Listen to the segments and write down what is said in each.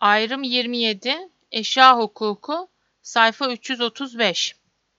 Ayrım 27, eşya hukuku, sayfa 335.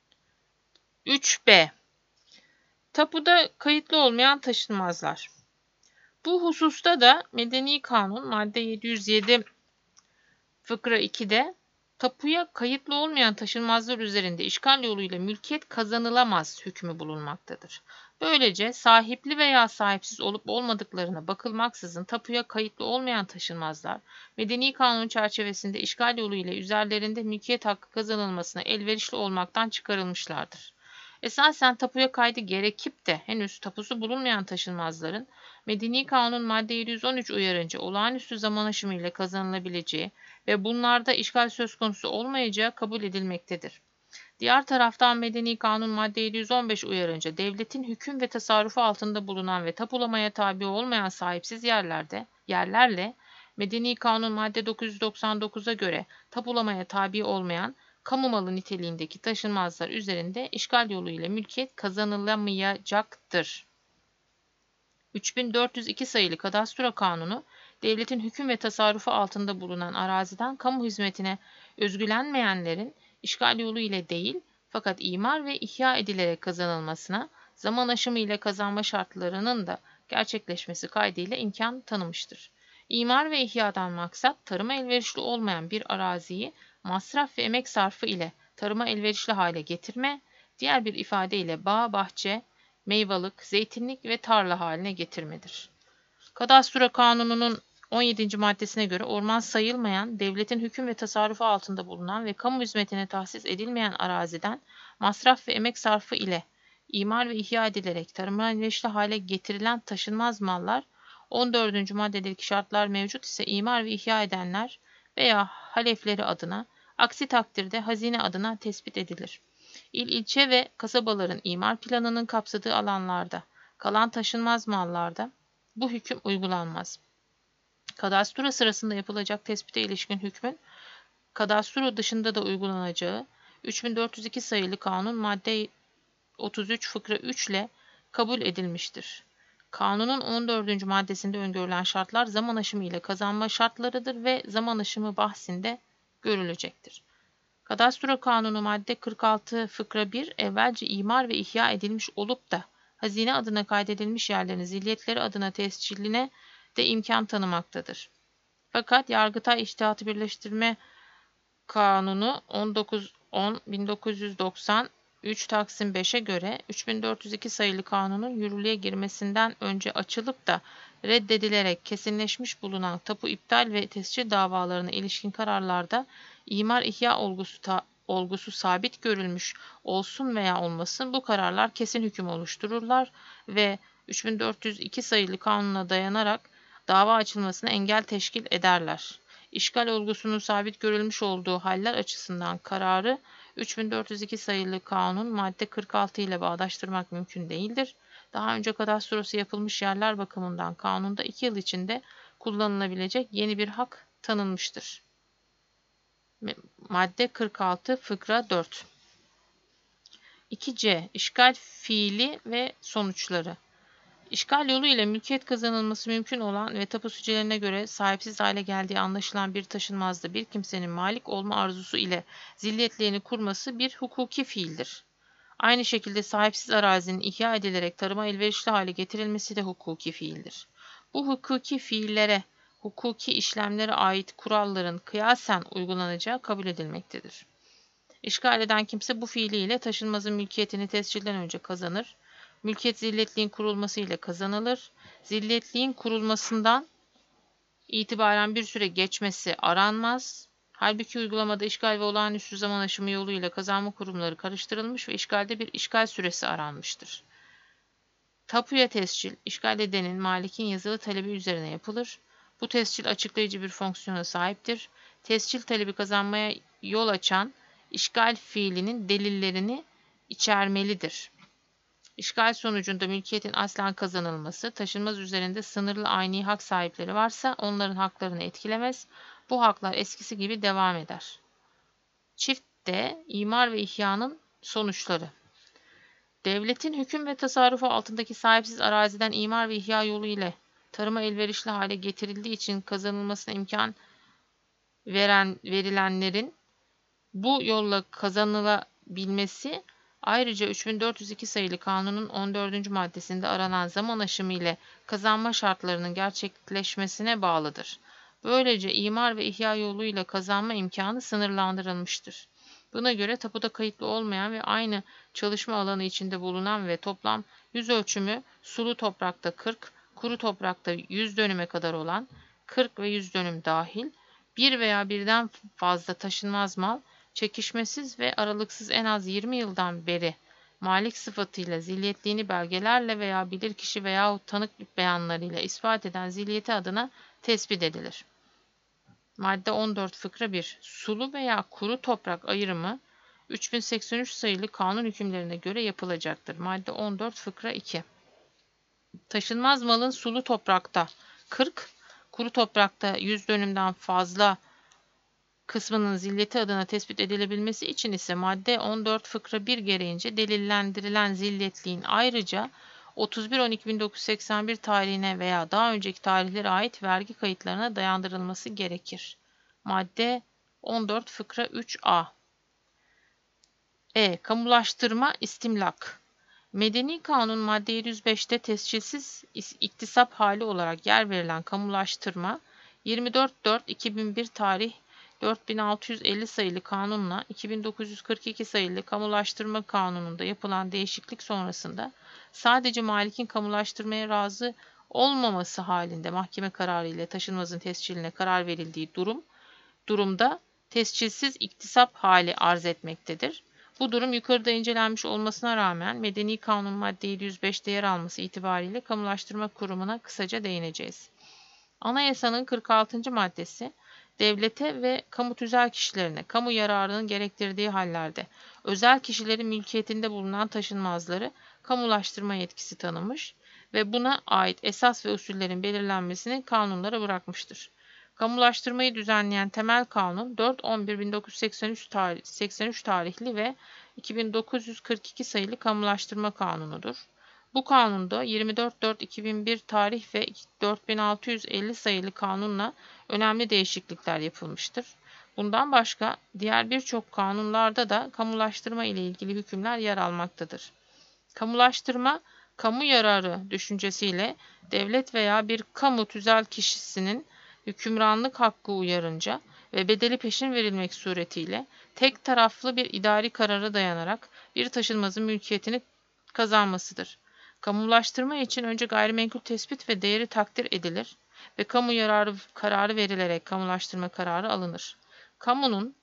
3b. Tapuda kayıtlı olmayan taşınmazlar. Bu hususta da Medeni Kanun madde 707 fıkra 2'de tapuya kayıtlı olmayan taşınmazlar üzerinde işgal yoluyla mülkiyet kazanılamaz hükmü bulunmaktadır. Böylece sahipli veya sahipsiz olup olmadıklarına bakılmaksızın tapuya kayıtlı olmayan taşınmazlar, Medeni Kanun çerçevesinde işgal yoluyla üzerlerinde mülkiyet hakkı kazanılmasına elverişli olmaktan çıkarılmışlardır. Esasen tapuya kaydı gerekip de henüz tapusu bulunmayan taşınmazların Medeni Kanun madde 713 uyarınca olağanüstü zaman aşımı ile kazanılabileceği ve bunlarda işgal söz konusu olmayacağı kabul edilmektedir. Diğer taraftan Medeni Kanun madde 715 uyarınca devletin hüküm ve tasarrufu altında bulunan ve tapulamaya tabi olmayan sahipsiz yerlerle Medeni Kanun madde 999'a göre tapulamaya tabi olmayan kamu malı niteliğindeki taşınmazlar üzerinde işgal yoluyla mülkiyet kazanılamayacaktır. 3402 sayılı Kadastro Kanunu, devletin hüküm ve tasarrufu altında bulunan araziden kamu hizmetine özgülenmeyenlerin işgal yolu ile değil, fakat imar ve ihya edilerek kazanılmasına, zaman aşımı ile kazanma şartlarının da gerçekleşmesi kaydıyla imkan tanımıştır. İmar ve ihyadan maksat, tarıma elverişli olmayan bir araziyi masraf ve emek sarfı ile tarıma elverişli hale getirme, diğer bir ifadeyle bağ, bahçe, meyvalık, zeytinlik ve tarla haline getirmedir. Kadastro Kanunu'nun 17. maddesine göre orman sayılmayan, devletin hüküm ve tasarrufu altında bulunan ve kamu hizmetine tahsis edilmeyen araziden masraf ve emek sarfı ile imar ve ihya edilerek tarıma elverişli hale getirilen taşınmaz mallar, 14. maddedeki şartlar mevcut ise imar ve ihya edenler veya halefleri adına, aksi takdirde hazine adına tespit edilir. İl, ilçe ve kasabaların imar planının kapsadığı alanlarda kalan taşınmaz mallarda bu hüküm uygulanmaz. Kadastro sırasında yapılacak tespite ilişkin hükmün kadastro dışında da uygulanacağı 3402 sayılı kanun madde 33 fıkra 3 ile kabul edilmiştir. Kanunun 14. maddesinde öngörülen şartlar zaman aşımı ile kazanma şartlarıdır ve zaman aşımı bahsinde görülecektir. Kadastro Kanunu madde 46 fıkra 1 evvelce imar ve ihya edilmiş olup da hazine adına kaydedilmiş yerlerin zilyetleri adına tesciline de imkan tanımaktadır. Fakat Yargıtay İçtihatı Birleştirme Kanunu 19.10.1990 3 Taksim 5'e göre 3402 sayılı kanunun yürürlüğe girmesinden önce açılıp da reddedilerek kesinleşmiş bulunan tapu iptal ve tescil davalarına ilişkin kararlarda imar ihya olgusu sabit görülmüş olsun veya olmasın bu kararlar kesin hüküm oluştururlar ve 3402 sayılı kanuna dayanarak dava açılmasına engel teşkil ederler. İşgal olgusunun sabit görülmüş olduğu haller açısından kararı 3402 sayılı kanun madde 46 ile bağdaştırmak mümkün değildir. Daha önce kadastrosu yapılmış yerler bakımından kanunda 2 yıl içinde kullanılabilecek yeni bir hak tanınmıştır. Madde 46 fıkra 4. 2c. İşgal fiili ve sonuçları. İşgal yolu ile mülkiyet kazanılması mümkün olan ve tapu sücelerine göre sahipsiz hale geldiği anlaşılan bir taşınmazda bir kimsenin malik olma arzusu ile zilyetlerini kurması bir hukuki fiildir. Aynı şekilde sahipsiz arazinin ihya edilerek tarıma elverişli hale getirilmesi de hukuki fiildir. Bu hukuki fiillere, hukuki işlemlere ait kuralların kıyasen uygulanacağı kabul edilmektedir. İşgal eden kimse bu fiiliyle taşınmazın mülkiyetini tescilden önce kazanır. Mülkiyet zilletliğin kurulması ile kazanılır. Zilletliğin kurulmasından itibaren bir süre geçmesi aranmaz. Halbuki uygulamada işgal ve olağanüstü zaman aşımı yoluyla kazanma kurumları karıştırılmış ve işgalde bir işgal süresi aranmıştır. Tapuya tescil, işgal edenin malikin yazılı talebi üzerine yapılır. Bu tescil açıklayıcı bir fonksiyona sahiptir. Tescil talebi kazanmaya yol açan işgal fiilinin delillerini içermelidir. İşgal sonucunda mülkiyetin aslen kazanılması, taşınmaz üzerinde sınırlı ayni hak sahipleri varsa onların haklarını etkilemez. Bu haklar eskisi gibi devam eder. Çiftte imar ve ihyanın sonuçları. Devletin hüküm ve tasarrufu altındaki sahipsiz araziden imar ve ihya yolu ile tarıma elverişli hale getirildiği için kazanılmasına imkan verilenlerin bu yolla kazanılabilmesi, ayrıca 3402 sayılı kanunun 14. maddesinde aranan zaman aşımı ile kazanma şartlarının gerçekleşmesine bağlıdır. Böylece imar ve ihya yoluyla kazanma imkanı sınırlandırılmıştır. Buna göre tapuda kayıtlı olmayan ve aynı çalışma alanı içinde bulunan ve toplam yüz ölçümü sulu toprakta 40, kuru toprakta 100 dönüme kadar olan 40 ve 100 dönüm dahil bir veya birden fazla taşınmaz mal, çekişmesiz ve aralıksız en az 20 yıldan beri malik sıfatıyla zilyetliğini belgelerle veya bilirkişi veyahut tanık beyanlarıyla ispat eden zilyeti adına tespit edilir. Madde 14 fıkra 1. Sulu veya kuru toprak ayrımı 3083 sayılı kanun hükümlerine göre yapılacaktır. Madde 14 fıkra 2. Taşınmaz malın sulu toprakta 40, kuru toprakta 100 dönümden fazla kısmının zilleti adına tespit edilebilmesi için ise madde 14 fıkra 1 gereğince delillendirilen zilletliğin ayrıca 31.12.1981 tarihine veya daha önceki tarihlere ait vergi kayıtlarına dayandırılması gerekir. Madde 14 fıkra 3a. Kamulaştırma, istimlak. Medeni Kanun madde 705'te tescilsiz iktisap hali olarak yer verilen kamulaştırma, 24.4.2001 tarih 4650 sayılı kanunla 2942 sayılı kamulaştırma kanununda yapılan değişiklik sonrasında sadece malikin kamulaştırmaya razı olmaması halinde mahkeme kararı ile taşınmazın tesciline karar verildiği durumda tescilsiz iktisap hali arz etmektedir. Bu durum yukarıda incelenmiş olmasına rağmen Medeni Kanun madde 705'te yer alması itibariyle Kamulaştırma Kurumu'na kısaca değineceğiz. Anayasanın 46. maddesi, devlete ve kamu tüzel kişilerine kamu yararının gerektirdiği hallerde özel kişilerin mülkiyetinde bulunan taşınmazları kamulaştırma yetkisi tanımış ve buna ait esas ve usullerin belirlenmesini kanunlara bırakmıştır. Kamulaştırmayı düzenleyen temel kanun 4.11.1983 tarihli ve 2942 sayılı Kamulaştırma Kanunu'dur. Bu kanunda 24.4.2001 tarih ve 4650 sayılı kanunla önemli değişiklikler yapılmıştır. Bundan başka diğer birçok kanunlarda da kamulaştırma ile ilgili hükümler yer almaktadır. Kamulaştırma, kamu yararı düşüncesiyle devlet veya bir kamu tüzel kişisinin hükümranlık hakkı uyarınca ve bedeli peşin verilmek suretiyle tek taraflı bir idari karara dayanarak bir taşınmazın mülkiyetini kazanmasıdır. Kamulaştırma için önce gayrimenkul tespit ve değeri takdir edilir ve kamu yararı kararı verilerek kamulaştırma kararı alınır. Kamunun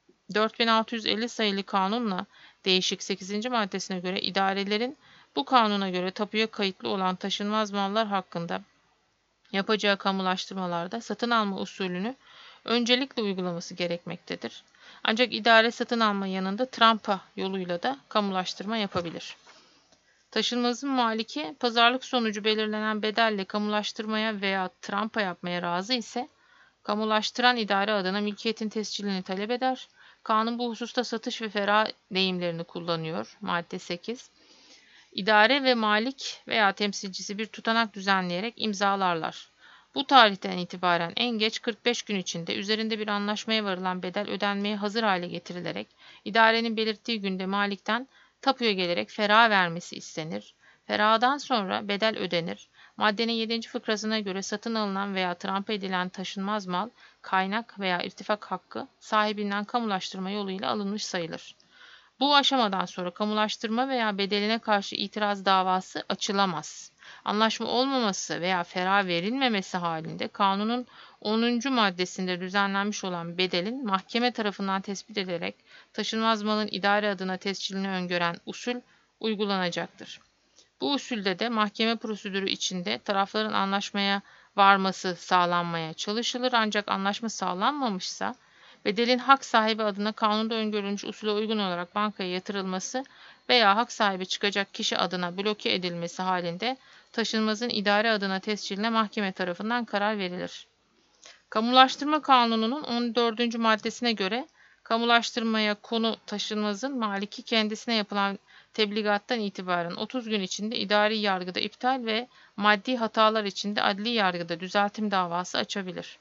4650 sayılı kanunla değişik 8. maddesine göre idarelerin bu kanuna göre tapuya kayıtlı olan taşınmaz mallar hakkında yapacağı kamulaştırmalarda satın alma usulünü öncelikle uygulaması gerekmektedir. Ancak idare satın alma yanında trampa yoluyla da kamulaştırma yapabilir. Taşınmazın maliki pazarlık sonucu belirlenen bedelle kamulaştırmaya veya trampa yapmaya razı ise kamulaştıran idare adına mülkiyetin tescilini talep eder. Kanun bu hususta satış ve ferah deyimlerini kullanıyor. Madde 8. İdare ve malik veya temsilcisi bir tutanak düzenleyerek imzalarlar. Bu tarihten itibaren en geç 45 gün içinde üzerinde bir anlaşmaya varılan bedel ödenmeye hazır hale getirilerek idarenin belirttiği günde malikten tapuya gelerek ferah vermesi istenir. Ferahdan sonra bedel ödenir. Maddenin 7. fıkrasına göre satın alınan veya trampa edilen taşınmaz mal, kaynak veya irtifak hakkı sahibinden kamulaştırma yoluyla alınmış sayılır. Bu aşamadan sonra kamulaştırma veya bedeline karşı itiraz davası açılamaz. Anlaşma olmaması veya ferah verilmemesi halinde kanunun 10. maddesinde düzenlenmiş olan bedelin mahkeme tarafından tespit edilerek taşınmaz malın idare adına tescilini öngören usul uygulanacaktır. Bu usulde de mahkeme prosedürü içinde tarafların anlaşmaya varması sağlanmaya çalışılır, ancak anlaşma sağlanmamışsa bedelin hak sahibi adına kanunda öngörülmüş usule uygun olarak bankaya yatırılması veya hak sahibi çıkacak kişi adına bloke edilmesi halinde taşınmazın idare adına tesciline mahkeme tarafından karar verilir. Kamulaştırma Kanunu'nun 14. maddesine göre kamulaştırmaya konu taşınmazın maliki kendisine yapılan tebligattan itibaren 30 gün içinde idari yargıda iptal ve maddi hatalar içinde adli yargıda düzeltim davası açabilir.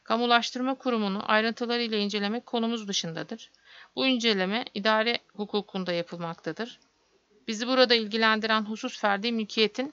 Kamulaştırma kurumunu ayrıntılarıyla incelemek konumuz dışındadır. Bu inceleme idare hukukunda yapılmaktadır. Bizi burada ilgilendiren husus ferdi mülkiyetin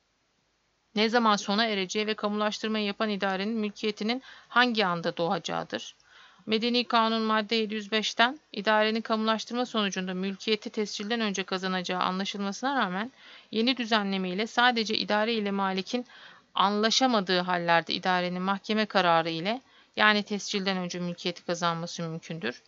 ne zaman sona ereceği ve kamulaştırmayı yapan idarenin mülkiyetinin hangi anda doğacağıdır. Medeni Kanun madde 705'ten idarenin kamulaştırma sonucunda mülkiyeti tescilden önce kazanacağı anlaşılmasına rağmen yeni düzenleme ile sadece idare ile malikin anlaşamadığı hallerde idarenin mahkeme kararı ile yani tescilden önce mülkiyeti kazanması mümkündür.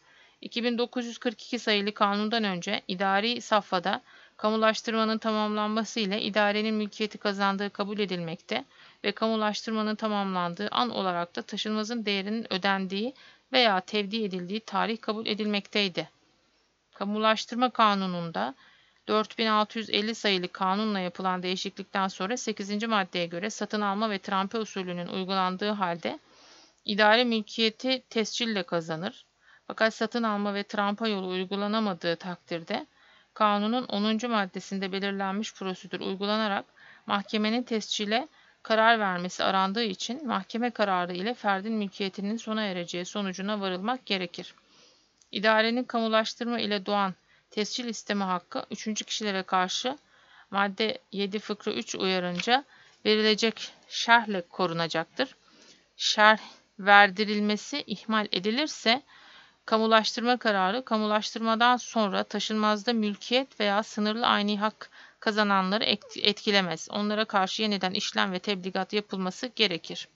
2942 sayılı kanundan önce idari safhada kamulaştırmanın tamamlanması ile idarenin mülkiyeti kazandığı kabul edilmekte ve kamulaştırmanın tamamlandığı an olarak da taşınmazın değerinin ödendiği veya tevdi edildiği tarih kabul edilmekteydi. Kamulaştırma Kanunu'nda 4650 sayılı kanunla yapılan değişiklikten sonra 8. maddeye göre satın alma ve trampe usulünün uygulandığı halde idare mülkiyeti tescille kazanır. Fakat satın alma ve trampa yolu uygulanamadığı takdirde kanunun 10. maddesinde belirlenmiş prosedür uygulanarak mahkemenin tescile karar vermesi arandığı için mahkeme kararı ile ferdin mülkiyetinin sona ereceği sonucuna varılmak gerekir. İdarenin kamulaştırma ile doğan tescil isteme hakkı 3. kişilere karşı madde 7 fıkra 3 uyarınca verilecek şerhle korunacaktır. Şerh verdirilmesi ihmal edilirse kamulaştırma kararı kamulaştırmadan sonra taşınmazda mülkiyet veya sınırlı ayni hak kazananları etkilemez. Onlara karşı yeniden işlem ve tebligat yapılması gerekir.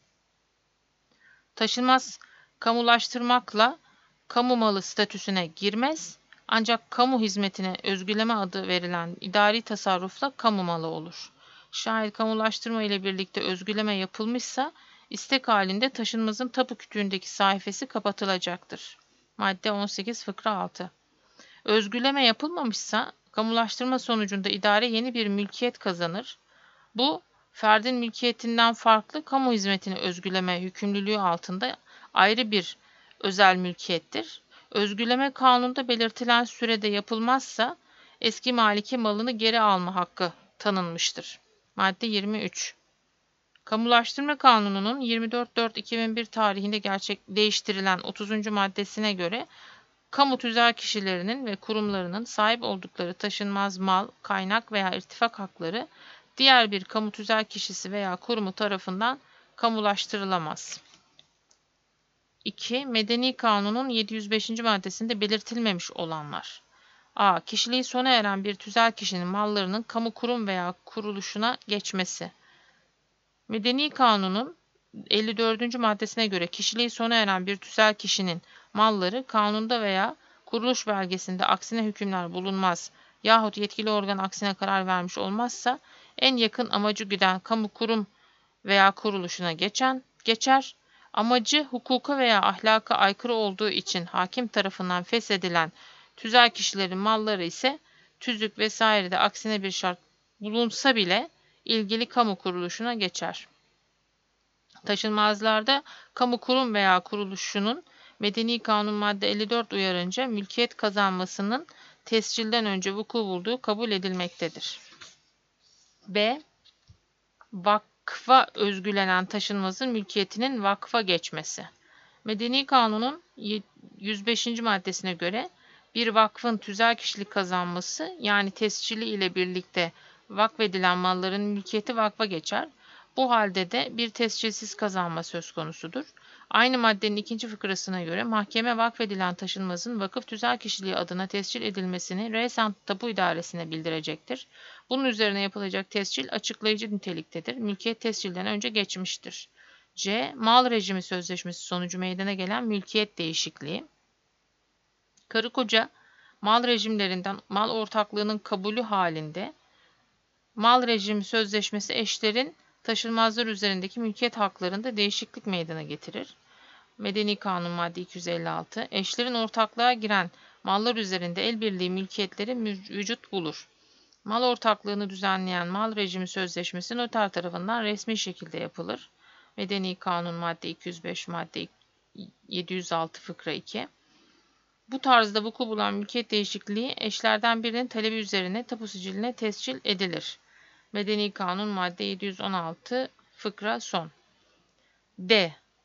Taşınmaz kamulaştırmakla kamu malı statüsüne girmez ancak kamu hizmetine özgüleme adı verilen idari tasarrufla kamu malı olur. Şayet kamulaştırma ile birlikte özgüleme yapılmışsa istek halinde taşınmazın tapu kütüğündeki sayfası kapatılacaktır. Madde 18 fıkra 6. Özgüleme yapılmamışsa kamulaştırma sonucunda idare yeni bir mülkiyet kazanır. Bu ferdin mülkiyetinden farklı kamu hizmetine özgüleme yükümlülüğü altında ayrı bir özel mülkiyettir. Özgüleme kanunda belirtilen sürede yapılmazsa eski maliki malını geri alma hakkı tanınmıştır. Madde 23. Kamulaştırma Kanunu'nun 24.4.2001 tarihinde değiştirilen 30. maddesine göre kamu tüzel kişilerinin ve kurumlarının sahip oldukları taşınmaz mal, kaynak veya irtifak hakları diğer bir kamu tüzel kişisi veya kurumu tarafından kamulaştırılamaz. 2. Medeni Kanun'un 705. maddesinde belirtilmemiş olanlar. A. Kişiliği sona eren bir tüzel kişinin mallarının kamu kurum veya kuruluşuna geçmesi. Medeni Kanun'un 54. maddesine göre kişiliği sona eren bir tüzel kişinin malları kanunda veya kuruluş belgesinde aksine hükümler bulunmaz yahut yetkili organ aksine karar vermiş olmazsa en yakın amacı güden kamu kurum veya kuruluşuna geçer. Amacı hukuka veya ahlaka aykırı olduğu için hakim tarafından feshedilen tüzel kişilerin malları ise tüzük vesairede aksine bir şart bulunsa bile ilgili kamu kuruluşuna geçer. Taşınmazlarda kamu kurum veya kuruluşunun Medeni Kanun madde 54 uyarınca mülkiyet kazanmasının tescilden önce vuku bulduğu kabul edilmektedir. B. Vakfa özgülenen taşınmazın mülkiyetinin vakfa geçmesi. Medeni Kanun'un 105. maddesine göre bir vakfın tüzel kişilik kazanması yani tescili ile birlikte vakfedilen malların mülkiyeti vakfa geçer. Bu halde de bir tescilsiz kazanma söz konusudur. Aynı maddenin 2. fıkrasına göre mahkeme vakfedilen taşınmazın vakıf tüzel kişiliği adına tescil edilmesini Reysan Tapu İdaresi'ne bildirecektir. Bunun üzerine yapılacak tescil açıklayıcı niteliktedir. Mülkiyet tescilden önce geçmiştir. C. Mal rejimi sözleşmesi sonucu meydana gelen mülkiyet değişikliği. Karı koca mal rejimlerinden mal ortaklığının kabulü halinde mal rejimi sözleşmesi eşlerin taşınmazlar üzerindeki mülkiyet haklarında değişiklik meydana getirir. Medeni Kanun madde 256. Eşlerin ortaklığa giren mallar üzerinde el birliği mülkiyetleri vücut bulur. Mal ortaklığını düzenleyen mal rejimi sözleşmesi noter tarafından resmi şekilde yapılır. Medeni Kanun madde 205 madde 706 fıkra 2. Bu tarzda vuku bulan mülkiyet değişikliği eşlerden birinin talebi üzerine tapu siciline tescil edilir. Medeni Kanun madde 716 fıkra son. D.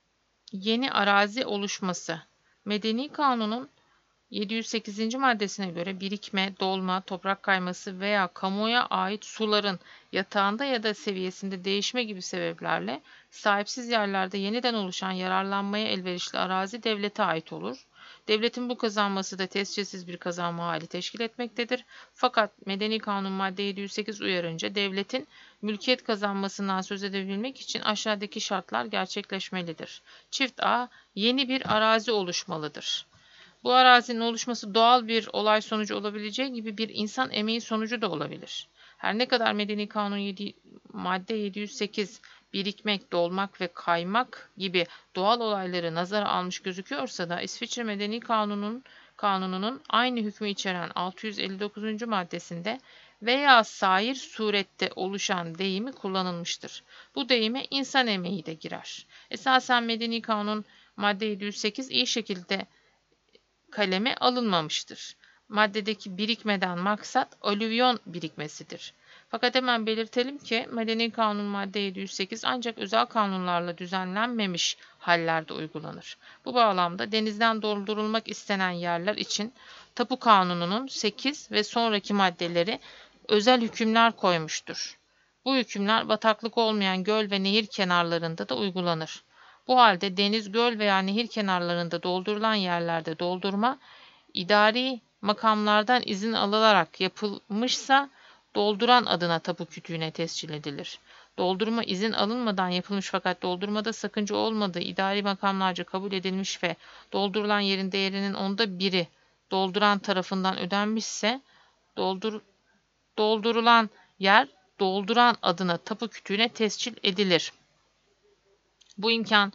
Yeni arazi oluşması. Medeni Kanun'un 708. maddesine göre birikme, dolma, toprak kayması veya kamuya ait suların yatağında ya da seviyesinde değişme gibi sebeplerle sahipsiz yerlerde yeniden oluşan yararlanmaya elverişli arazi devlete ait olur. Devletin bu kazanması da tescilsiz bir kazanma hali teşkil etmektedir. Fakat Medeni Kanun madde 708 uyarınca devletin mülkiyet kazanmasından söz edebilmek için aşağıdaki şartlar gerçekleşmelidir. Çift A. Yeni bir arazi oluşmalıdır. Bu arazinin oluşması doğal bir olay sonucu olabileceği gibi bir insan emeği sonucu da olabilir. Her ne kadar Medeni Kanun madde 708 birikmek, dolmak ve kaymak gibi doğal olayları nazara almış gözüküyorsa da İsviçre Medeni Kanunu'nun aynı hükmü içeren 659. maddesinde veya sair surette oluşan deyimi kullanılmıştır. Bu deyime insan emeği de girer. Esasen Medeni Kanun madde 708 iyi şekilde kaleme alınmamıştır. Maddedeki birikmeden maksat alüvyon birikmesidir. Fakat hemen belirtelim ki Medeni Kanun madde 708 ancak özel kanunlarla düzenlenmemiş hallerde uygulanır. Bu bağlamda denizden doldurulmak istenen yerler için Tapu Kanunu'nun 8 ve sonraki maddeleri özel hükümler koymuştur. Bu hükümler bataklık olmayan göl ve nehir kenarlarında da uygulanır. Bu halde deniz, göl veya nehir kenarlarında doldurulan yerlerde doldurma, idari makamlardan izin alınarak yapılmışsa dolduran adına tapu kütüğüne tescil edilir. Doldurma izin alınmadan yapılmış fakat doldurmada sakınca olmadığı idari makamlarca kabul edilmiş ve doldurulan yerin değerinin 1/10 dolduran tarafından ödenmişse doldurulan yer dolduran adına tapu kütüğüne tescil edilir. Bu imkan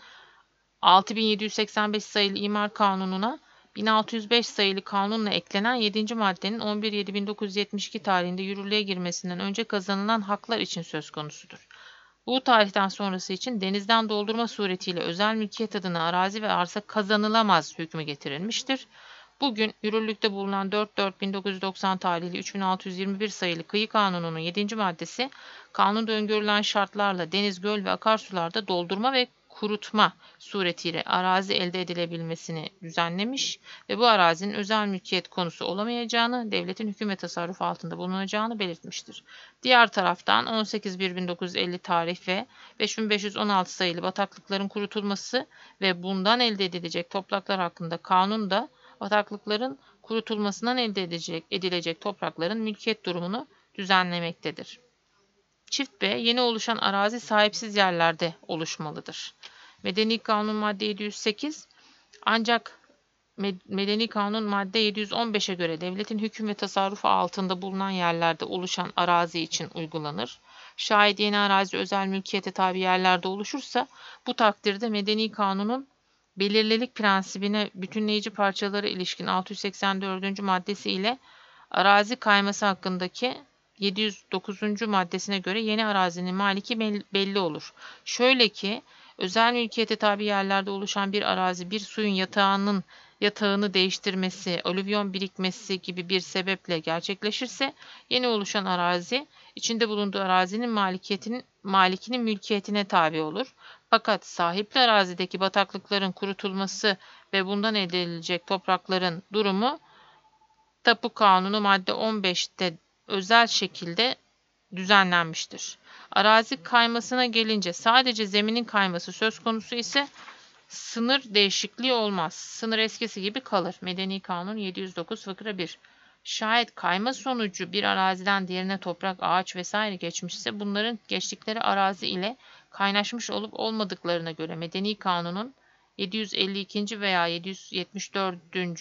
6785 sayılı İmar Kanunu'na 1605 sayılı kanunla eklenen 7. maddenin 11.7.1972 tarihinde yürürlüğe girmesinden önce kazanılan haklar için söz konusudur. Bu tarihten sonrası için denizden doldurma suretiyle özel mülkiyet adına arazi ve arsa kazanılamaz hükmü getirilmiştir. Bugün yürürlükte bulunan 4.4.1990 tarihli 3621 sayılı Kıyı Kanunu'nun 7. maddesi, kanunda öngörülen şartlarla deniz, göl ve akarsularda doldurma ve kurutma suretiyle arazi elde edilebilmesini düzenlemiş ve bu arazinin özel mülkiyet konusu olamayacağını, devletin hüküm ve tasarrufu altında bulunacağını belirtmiştir. Diğer taraftan 18.1.1950 tarih ve 5516 sayılı bataklıkların kurutulması ve bundan elde edilecek topraklar hakkında kanun da bataklıkların kurutulmasından elde edilecek toprakların mülkiyet durumunu düzenlemektedir. Çift B, yeni oluşan arazi sahipsiz yerlerde oluşmalıdır. Medeni Kanun madde 708 ancak Medeni Kanun madde 715'e göre devletin hüküm ve tasarrufu altında bulunan yerlerde oluşan arazi için uygulanır. Şayet yeni arazi özel mülkiyete tabi yerlerde oluşursa bu takdirde Medeni Kanun'un belirlilik prensibine bütünleyici parçalara ilişkin 684. maddesi ile arazi kayması hakkındaki 709. maddesine göre yeni arazinin maliki belli olur. Şöyle ki, özel mülkiyete tabi yerlerde oluşan bir arazi bir suyun yatağını değiştirmesi, alüvyon birikmesi gibi bir sebeple gerçekleşirse yeni oluşan arazi içinde bulunduğu arazinin malikinin mülkiyetine tabi olur. Fakat sahipli arazideki bataklıkların kurutulması ve bundan elde edilecek toprakların durumu Tapu Kanunu madde 15'te özel şekilde düzenlenmiştir. Arazi kaymasına gelince sadece zeminin kayması söz konusu ise sınır değişikliği olmaz. Sınır eskisi gibi kalır. Medeni Kanun 709 fıkra 1. Şayet kayma sonucu bir araziden diğerine toprak, ağaç vesaire geçmişse bunların geçtikleri arazi ile kaynaşmış olup olmadıklarına göre Medeni Kanun'un 752. veya 774.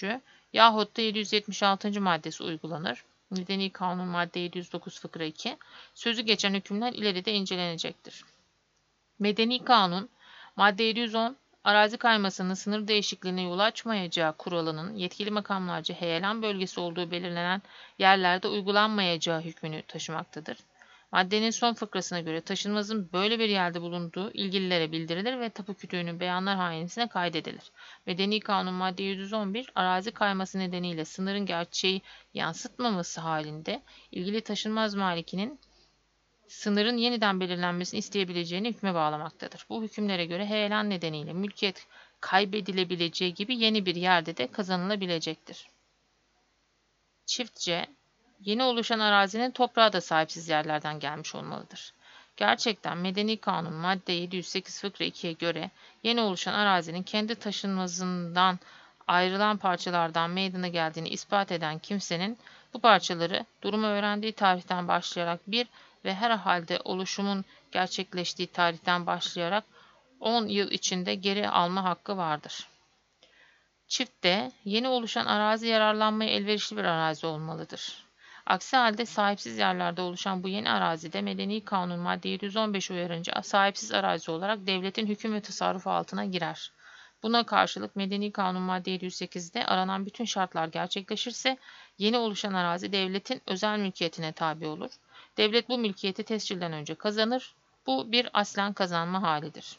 yahut da 776. maddesi uygulanır. Medeni Kanun madde 709 fıkra 2. Sözü geçen hükümler ileride incelenecektir. Medeni Kanun madde 710 arazi kaymasının sınır değişikliğine yol açmayacağı kuralının yetkili makamlarca heyelan bölgesi olduğu belirlenen yerlerde uygulanmayacağı hükmünü taşımaktadır. Maddenin son fıkrasına göre taşınmazın böyle bir yerde bulunduğu ilgililere bildirilir ve tapu kütüğünün beyanlar hanesine kaydedilir. Medeni Kanun madde 711 arazi kayması nedeniyle sınırın gerçeği yansıtmaması halinde ilgili taşınmaz malikinin sınırın yeniden belirlenmesini isteyebileceğini hükme bağlamaktadır. Bu hükümlere göre heyelan nedeniyle mülkiyet kaybedilebileceği gibi yeni bir yerde de kazanılabilecektir. Çiftçe, yeni oluşan arazinin toprağı da sahipsiz yerlerden gelmiş olmalıdır. Gerçekten Medeni Kanun madde 708 fıkra 2'ye göre yeni oluşan arazinin kendi taşınmazından ayrılan parçalardan meydana geldiğini ispat eden kimsenin bu parçaları durumu öğrendiği tarihten başlayarak bir ve her halde oluşumun gerçekleştiği tarihten başlayarak 10 yıl içinde geri alma hakkı vardır. Çiftte yeni oluşan arazi yararlanmaya elverişli bir arazi olmalıdır. Aksi halde sahipsiz yerlerde oluşan bu yeni arazide Medeni Kanun madde 715 uyarınca sahipsiz arazi olarak devletin hüküm ve tasarrufu altına girer. Buna karşılık Medeni Kanun madde 708'de aranan bütün şartlar gerçekleşirse yeni oluşan arazi devletin özel mülkiyetine tabi olur. Devlet bu mülkiyeti tescilden önce kazanır. Bu bir aslen kazanma halidir.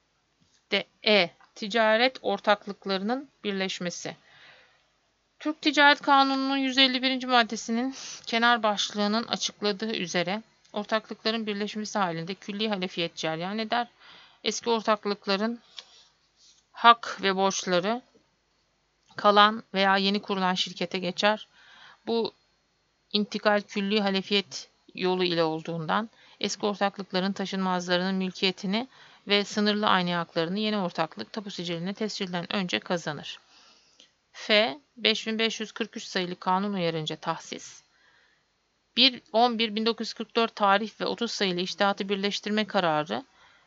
Ticaret ortaklıklarının birleşmesi. Türk Ticaret Kanunu'nun 151. maddesinin kenar başlığının açıkladığı üzere ortaklıkların birleşmesi halinde külli halefiyet cereyan eder. Eski ortaklıkların hak ve borçları kalan veya yeni kurulan şirkete geçer. Bu intikal külli halefiyet yolu ile olduğundan eski ortaklıkların taşınmazlarının mülkiyetini ve sınırlı ayni haklarını yeni ortaklık tapu siciline tescilden önce kazanır. 5543 sayılı kanun uyarınca tahsis. 1.11.1944 tarih ve 30 sayılı İçtihatı Birleştirme Kararı,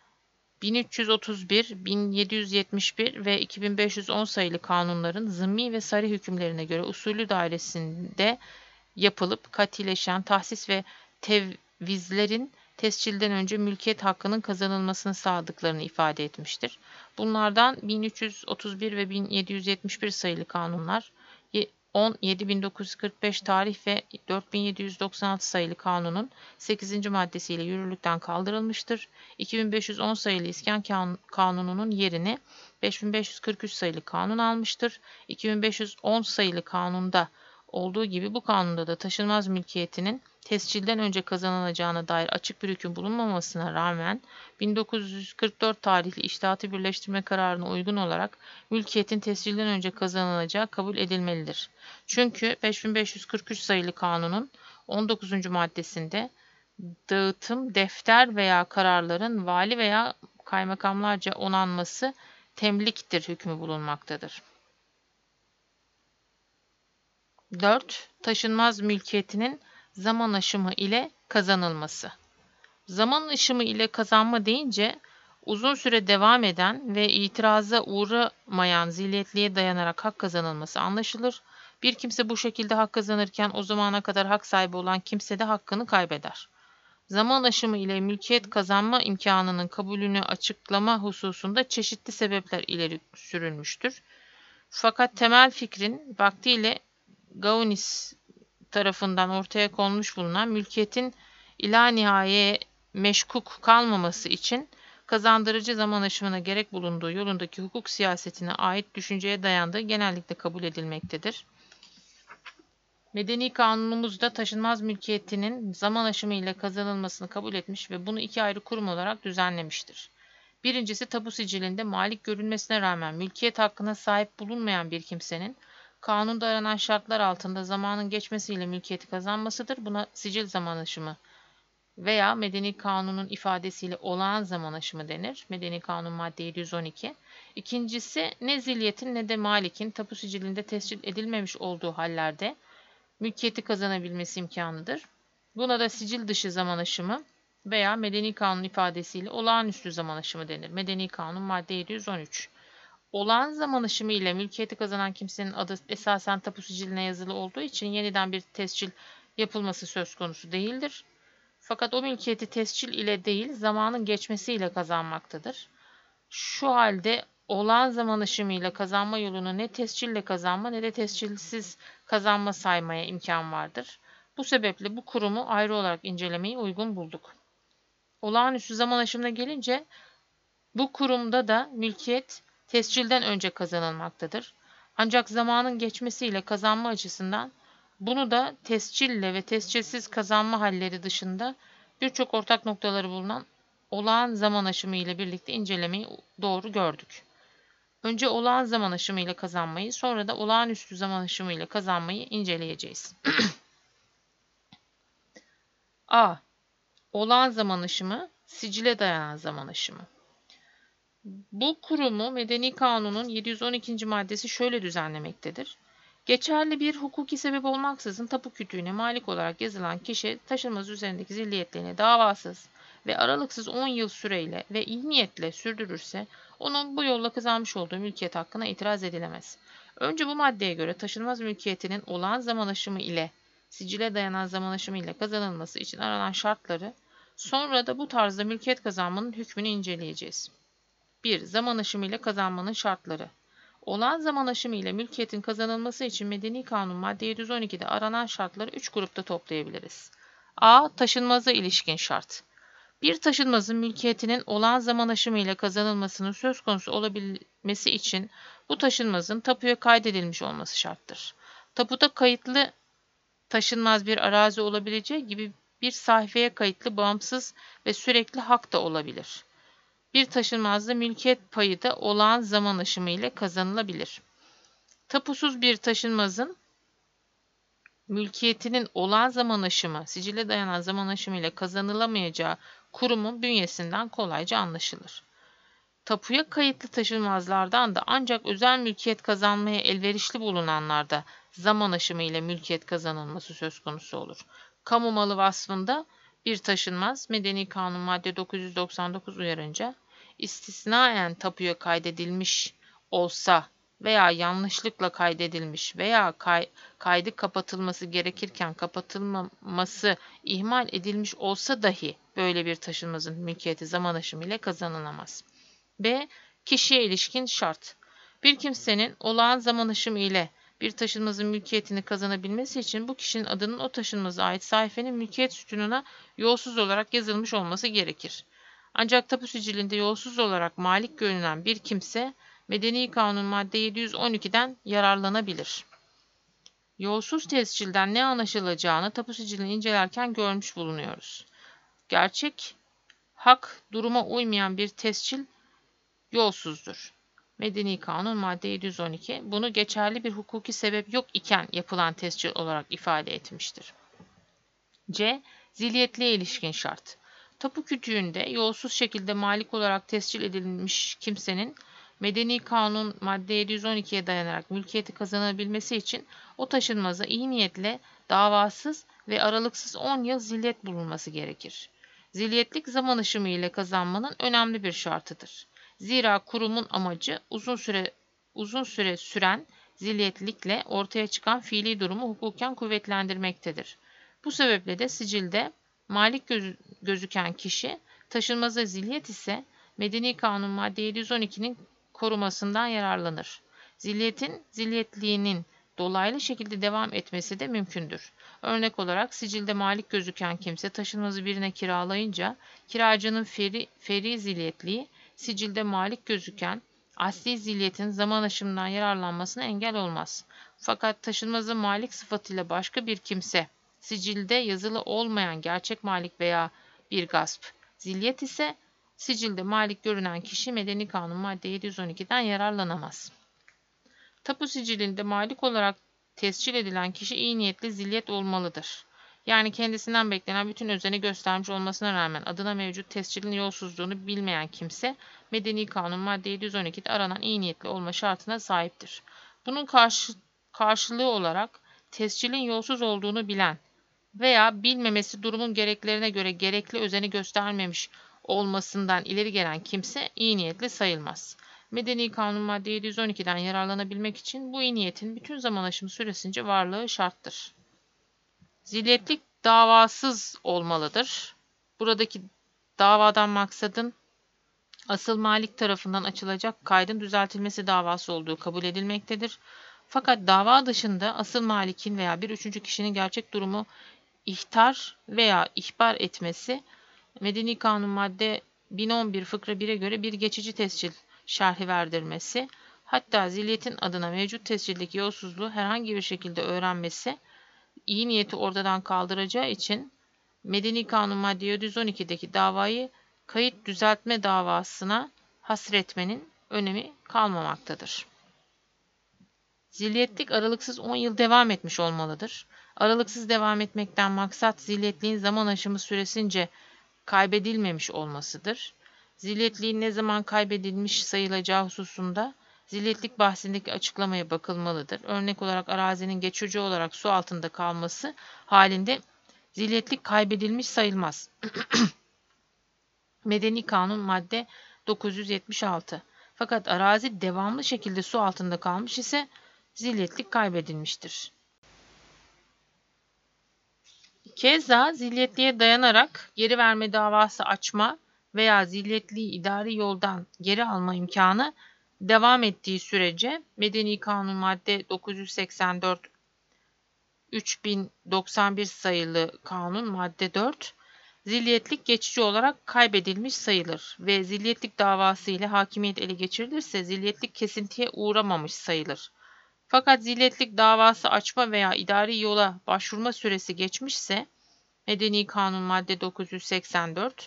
1331, 1771 ve 2510 sayılı kanunların zımmi ve sarih hükümlerine göre usulü dairesinde yapılıp katileşen tahsis ve tevvizlerin tescilden önce mülkiyet hakkının kazanılmasını sağladıklarını ifade etmiştir. Bunlardan 1331 ve 1771 sayılı kanunlar, 17.1945 tarih ve 4796 sayılı kanunun 8. maddesiyle yürürlükten kaldırılmıştır. 2510 sayılı İskan Kanunu'nun yerini 5543 sayılı kanun almıştır. 2510 sayılı kanunda olduğu gibi bu kanunda da taşınmaz mülkiyetinin tescilden önce kazanılacağına dair açık bir hüküm bulunmamasına rağmen 1944 tarihli İçtihatı Birleştirme Kararı'na uygun olarak mülkiyetin tescilden önce kazanılacağı kabul edilmelidir. Çünkü 5543 sayılı kanunun 19. maddesinde dağıtım, defter veya kararların vali veya kaymakamlarca onanması temliktir hükmü bulunmaktadır. 4. Taşınmaz mülkiyetinin zaman aşımı ile kazanılması. Zaman aşımı ile kazanma deyince uzun süre devam eden ve itiraza uğramayan zilyetliğe dayanarak hak kazanılması anlaşılır. Bir kimse bu şekilde hak kazanırken o zamana kadar hak sahibi olan kimse de hakkını kaybeder. Zaman aşımı ile mülkiyet kazanma imkanının kabulünü açıklama hususunda çeşitli sebepler ileri sürülmüştür. Fakat temel fikrin vaktiyle Gaunis tarafından ortaya konmuş bulunan mülkiyetin ila nihayeye meşkuk kalmaması için kazandırıcı zaman aşımına gerek bulunduğu yolundaki hukuk siyasetine ait düşünceye dayandığı genellikle kabul edilmektedir. Medeni kanunumuzda taşınmaz mülkiyetinin zaman aşımı ile kazanılmasını kabul etmiş ve bunu iki ayrı kurum olarak düzenlemiştir. Birincisi tapu sicilinde malik görülmesine rağmen mülkiyet hakkına sahip bulunmayan bir kimsenin kanunda aranan şartlar altında zamanın geçmesiyle mülkiyeti kazanmasıdır. Buna sicil zaman aşımı veya Medeni Kanun'un ifadesiyle olağan zaman aşımı denir. Medeni Kanun madde 712. İkincisi ne zilyetin ne de malikin tapu sicilinde tescil edilmemiş olduğu hallerde mülkiyeti kazanabilmesi imkanıdır. Buna da sicil dışı zaman aşımı veya Medeni Kanun ifadesiyle olağanüstü zaman aşımı denir. Medeni Kanun madde 713. Olağan zaman aşımı ile mülkiyeti kazanan kimsenin adı esasen tapu siciline yazılı olduğu için yeniden bir tescil yapılması söz konusu değildir. Fakat o mülkiyeti tescil ile değil, zamanın geçmesiyle kazanmaktadır. Şu halde olağan zaman aşımı ile kazanma yolunu ne tescille kazanma ne de tescilsiz kazanma saymaya imkan vardır. Bu sebeple bu kurumu ayrı olarak incelemeyi uygun bulduk. Olağanüstü zaman aşımına gelince bu kurumda da mülkiyet tescilden önce kazanılmaktadır. Ancak zamanın geçmesiyle kazanma açısından bunu da tescille ve tescilsiz kazanma halleri dışında birçok ortak noktaları bulunan olağan zaman aşımı ile birlikte incelemeyi doğru gördük. Önce olağan zaman aşımı ile kazanmayı, sonra da olağanüstü zaman aşımı ile kazanmayı inceleyeceğiz. A. Olağan zaman aşımı, sicile dayanan zaman aşımı. Bu kurumu Medeni Kanun'un 712. maddesi şöyle düzenlemektedir. Geçerli bir hukuki sebep olmaksızın tapu kütüğüne malik olarak yazılan kişi taşınmaz üzerindeki zilliyetlerini davasız ve aralıksız 10 yıl süreyle ve iyi niyetle sürdürürse onun bu yolla kazanmış olduğu mülkiyet hakkına itiraz edilemez. Önce bu maddeye göre taşınmaz mülkiyetinin olağan zaman aşımı ile sicile dayanan zaman aşımı ile kazanılması için aranan şartları, sonra da bu tarzda mülkiyet kazanmanın hükmünü inceleyeceğiz. 1. Zaman aşımı ile kazanmanın şartları. Olağan zaman aşımı ile mülkiyetin kazanılması için Medeni Kanun madde 712'de aranan şartları 3 grupta toplayabiliriz. A. Taşınmaza ilişkin şart. Bir taşınmazın mülkiyetinin olağan zaman aşımı ile kazanılmasının söz konusu olabilmesi için bu taşınmazın tapuya kaydedilmiş olması şarttır. Tapuda kayıtlı taşınmaz bir arazi olabileceği gibi bir sayfaya kayıtlı bağımsız ve sürekli hak da olabilir. Bir taşınmazda mülkiyet payı da olağan zaman aşımı ile kazanılabilir. Tapusuz bir taşınmazın mülkiyetinin olağan zaman aşımı, sicile dayanan zaman aşımı ile kazanılamayacağı kurumun bünyesinden kolayca anlaşılır. Tapuya kayıtlı taşınmazlardan da ancak özel mülkiyet kazanmaya elverişli bulunanlarda zaman aşımı ile mülkiyet kazanılması söz konusu olur. Kamu malı vasfında bir taşınmaz, Medeni Kanun madde 999 uyarınca, istisnaen tapuya kaydedilmiş olsa veya yanlışlıkla kaydedilmiş veya kaydı kapatılması gerekirken kapatılmaması ihmal edilmiş olsa dahi böyle bir taşınmazın mülkiyeti zaman aşımı ile kazanılamaz. B. Kişiye ilişkin şart. Bir kimsenin olağan zaman aşımı ile bir taşınmazın mülkiyetini kazanabilmesi için bu kişinin adının o taşınmaza ait sayfenin mülkiyet sütununa yolsuz olarak yazılmış olması gerekir. Ancak tapu sicilinde yolsuz olarak malik görünen bir kimse Medeni Kanun madde 712'den yararlanabilir. Yolsuz tescilden ne anlaşılacağını tapu sicilini incelerken görmüş bulunuyoruz. Gerçek hak duruma uymayan bir tescil yolsuzdur. Medeni Kanun madde 712 bunu geçerli bir hukuki sebep yok iken yapılan tescil olarak ifade etmiştir. C. Zilyetliğe ilişkin şart. Tapu kütüğünde yolsuz şekilde malik olarak tescil edilmiş kimsenin Medeni Kanun madde 712'ye dayanarak mülkiyeti kazanabilmesi için o taşınmaza iyi niyetle davasız ve aralıksız 10 yıl zilyet bulunması gerekir. Zilyetlik zaman aşımı ile kazanmanın önemli bir şartıdır. Zira kurumun amacı uzun süre süren zilyetlikle ortaya çıkan fiili durumu hukuken kuvvetlendirmektedir. Bu sebeple de sicilde malik gözüken kişi taşınmaza zilyet ise Medeni Kanun madde 712'nin korumasından yararlanır. Zilyetliğinin dolaylı şekilde devam etmesi de mümkündür. Örnek olarak sicilde malik gözüken kimse taşınmazı birine kiralayınca kiracının feri zilyetliği sicilde malik gözüken asli zilyetin zaman aşımından yararlanmasına engel olmaz. Fakat taşınmazı malik sıfatıyla başka bir kimse sicilde yazılı olmayan gerçek malik veya bir gasp zilyet ise sicilde malik görünen kişi Medeni Kanun madde 712'den yararlanamaz. Tapu sicilinde malik olarak tescil edilen kişi iyi niyetli zilyet olmalıdır. Yani kendisinden beklenen bütün özeni göstermiş olmasına rağmen adına mevcut tescilin yolsuzluğunu bilmeyen kimse Medeni Kanun madde 712'de aranan iyi niyetli olma şartına sahiptir. Bunun karşılığı olarak tescilin yolsuz olduğunu bilen veya bilmemesi durumun gereklerine göre gerekli özeni göstermemiş olmasından ileri gelen kimse iyi niyetli sayılmaz. Medeni Kanun madde 712'den yararlanabilmek için bu iyi niyetin bütün zaman aşımı süresince varlığı şarttır. Zilyetlik davasız olmalıdır. Buradaki davadan maksadın asıl malik tarafından açılacak kaydın düzeltilmesi davası olduğu kabul edilmektedir. Fakat dava dışında asıl malikin veya bir üçüncü kişinin gerçek durumu ihtar veya ihbar etmesi Medeni Kanun madde 1011 fıkra 1'e göre bir geçici tescil şerhi verdirmesi, hatta zilyetin adına mevcut tescildeki yolsuzluğu herhangi bir şekilde öğrenmesi iyi niyeti ortadan kaldıracağı için Medeni Kanun madde 712'deki davayı kayıt düzeltme davasına hasretmenin önemi kalmamaktadır. Zilyetlik aralıksız 10 yıl devam etmiş olmalıdır. Aralıksız devam etmekten maksat zilyetliğin zaman aşımı süresince kaybedilmemiş olmasıdır. Zilyetliğin ne zaman kaybedilmiş sayılacağı hususunda zilyetlik bahsindeki açıklamaya bakılmalıdır. Örnek olarak arazinin geçici olarak su altında kalması halinde zilyetlik kaybedilmiş sayılmaz. Medeni Kanun madde 976. Fakat arazi devamlı şekilde su altında kalmış ise zilyetlik kaybedilmiştir. Keza zilyetliğe dayanarak geri verme davası açma veya zilyetliği idari yoldan geri alma imkanı devam ettiği sürece Medeni Kanun madde 984 3091 sayılı kanun madde 4 zilyetlik geçici olarak kaybedilmiş sayılır ve zilyetlik davası ile hakimiyet ele geçirilirse zilyetlik kesintiye uğramamış sayılır. Fakat zilyetlik davası açma veya idari yola başvurma süresi geçmişse Medeni Kanun madde 984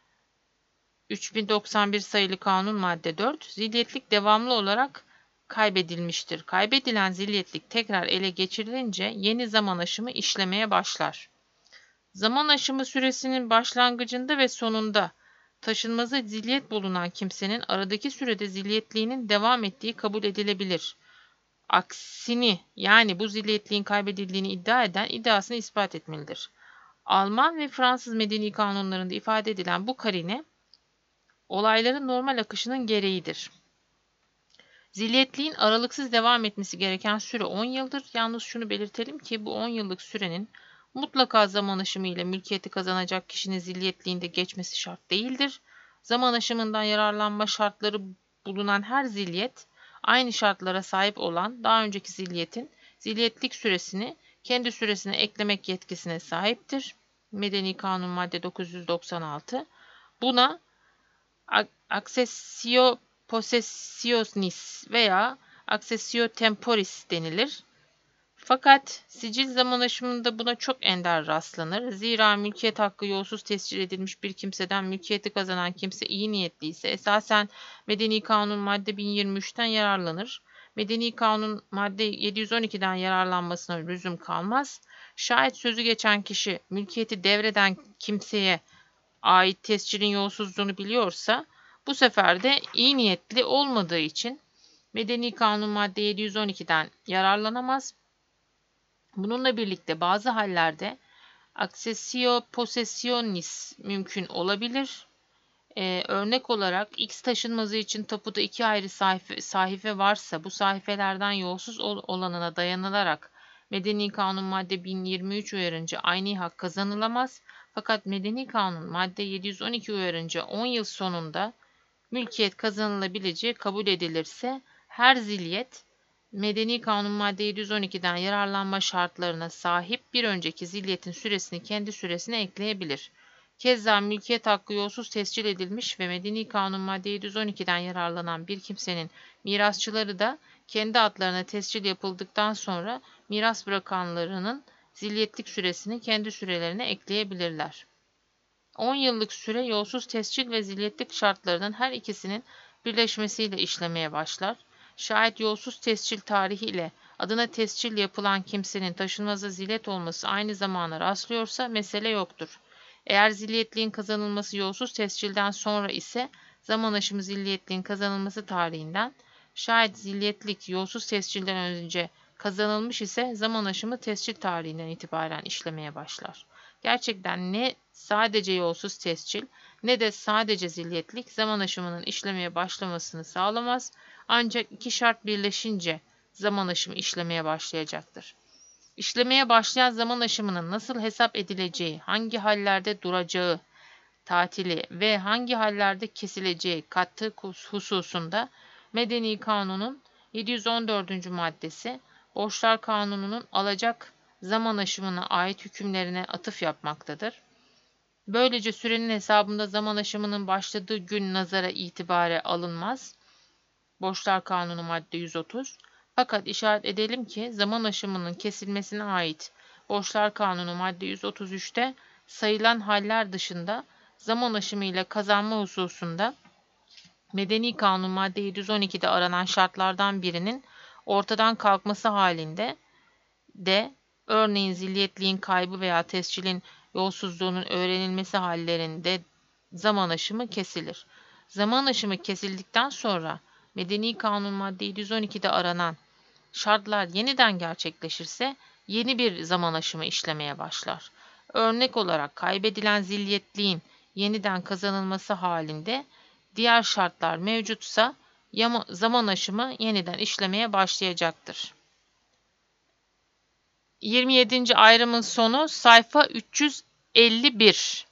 3091 sayılı kanun madde 4 zilyetlik devamlı olarak kaybedilmiştir. Kaybedilen zilyetlik tekrar ele geçirilince yeni zaman aşımı işlemeye başlar. Zaman aşımı süresinin başlangıcında ve sonunda taşınmazı zilyet bulunan kimsenin aradaki sürede zilyetliğinin devam ettiği kabul edilebilir. Aksini yani bu zilyetliğin kaybedildiğini iddia eden iddiasını ispat etmelidir. Alman ve Fransız medeni kanunlarında ifade edilen bu karine olayların normal akışının gereğidir. Zilyetliğin aralıksız devam etmesi gereken süre 10 yıldır. Yalnız şunu belirtelim ki bu 10 yıllık sürenin mutlaka zaman aşımı ile mülkiyeti kazanacak kişinin zilyetliğinde geçmesi şart değildir. Zaman aşımından yararlanma şartları bulunan her zilyet, aynı şartlara sahip olan daha önceki zilyetin zilyetlik süresini kendi süresine eklemek yetkisine sahiptir. Medeni Kanun madde 996. Buna accessio possessionis veya accessio temporis denilir. Fakat sicil zaman aşımında buna çok ender rastlanır. Zira mülkiyet hakkı yolsuz tescil edilmiş bir kimseden mülkiyeti kazanan kimse iyi niyetliyse esasen Medeni Kanun madde 1023'ten yararlanır. Medeni Kanun madde 712'den yararlanmasına lüzum kalmaz. Şayet sözü geçen kişi mülkiyeti devreden kimseye ait tescilin yolsuzluğunu biliyorsa bu sefer de iyi niyetli olmadığı için Medeni Kanun madde 712'den yararlanamaz. Bununla birlikte bazı hallerde accessio possessionis mümkün olabilir. Örnek olarak X taşınmazı için tapuda iki ayrı sahife varsa bu sahifelerden yolsuz olanına dayanılarak Medeni Kanun madde 1023 uyarınca aynı hak kazanılamaz. Fakat Medeni Kanun madde 712 uyarınca 10 yıl sonunda mülkiyet kazanılabileceği kabul edilirse her zilyet Medeni Kanun madde 712'den yararlanma şartlarına sahip bir önceki zilyetin süresini kendi süresine ekleyebilir. Keza mülkiyet hakkı yolsuz tescil edilmiş ve Medeni Kanun madde 712'den yararlanan bir kimsenin mirasçıları da kendi adlarına tescil yapıldıktan sonra miras bırakanlarının zilyetlik süresini kendi sürelerine ekleyebilirler. 10 yıllık süre yolsuz tescil ve zilyetlik şartlarının her ikisinin birleşmesiyle işlemeye başlar. Şayet yolsuz tescil tarihi ile adına tescil yapılan kimsenin taşınmaza zilyet olması aynı zamana rastlıyorsa mesele yoktur. Eğer zilyetliğin kazanılması yolsuz tescilden sonra ise zaman aşımı zilyetliğin kazanılması tarihinden, şayet zilyetlik yolsuz tescilden önce kazanılmış ise zaman aşımı tescil tarihinden itibaren işlemeye başlar. Gerçekten ne sadece yolsuz tescil ne de sadece zilyetlik zaman aşımının işlemeye başlamasını sağlamaz. Ancak iki şart birleşince zaman aşımı işlemeye başlayacaktır. İşlemeye başlayan zaman aşımının nasıl hesap edileceği, hangi hallerde duracağı, tatili ve hangi hallerde kesileceği kattığı hususunda Medeni Kanun'un 714. maddesi, Borçlar Kanunu'nun alacak zaman aşımına ait hükümlerine atıf yapmaktadır. Böylece sürenin hesabında zaman aşımının başladığı gün nazara itibare alınmaz. Borçlar Kanunu madde 130. Fakat işaret edelim ki zaman aşımının kesilmesine ait Borçlar Kanunu madde 133'te sayılan haller dışında zaman aşımıyla kazanma hususunda Medeni Kanun madde 712'de aranan şartlardan birinin ortadan kalkması halinde de, örneğin zilyetliğin kaybı veya tescilin yolsuzluğunun öğrenilmesi hallerinde zaman aşımı kesilir. Zaman aşımı kesildikten sonra Medeni Kanun madde 712'de aranan şartlar yeniden gerçekleşirse yeni bir zaman aşımı işlemeye başlar. Örnek olarak kaybedilen zilyetliğin yeniden kazanılması halinde diğer şartlar mevcutsa zaman aşımı yeniden işlemeye başlayacaktır. 27. ayrımın sonu sayfa 351.